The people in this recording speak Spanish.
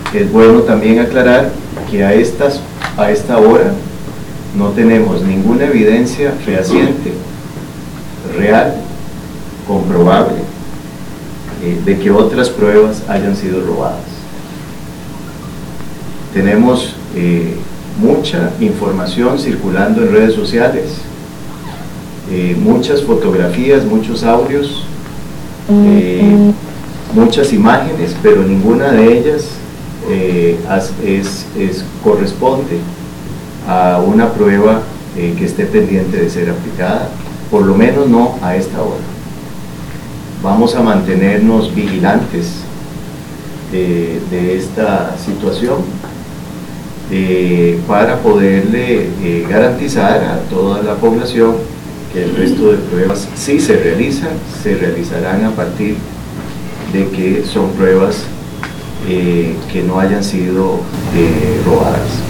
Es bueno también aclarar que a esta hora no tenemos ninguna evidencia fehaciente, real, comprobable, de que otras pruebas hayan sido robadas. Tenemos mucha información circulando en redes sociales, muchas fotografías, muchos audios, muchas imágenes, pero ninguna de ellas corresponde a una prueba que esté pendiente de ser aplicada, por lo menos no a esta hora. Vamos a mantenernos vigilantes de esta situación para poderle garantizar a toda la población que el resto de pruebas, si se realizan, se realizarán a partir de que son pruebas que no hayan sido robadas.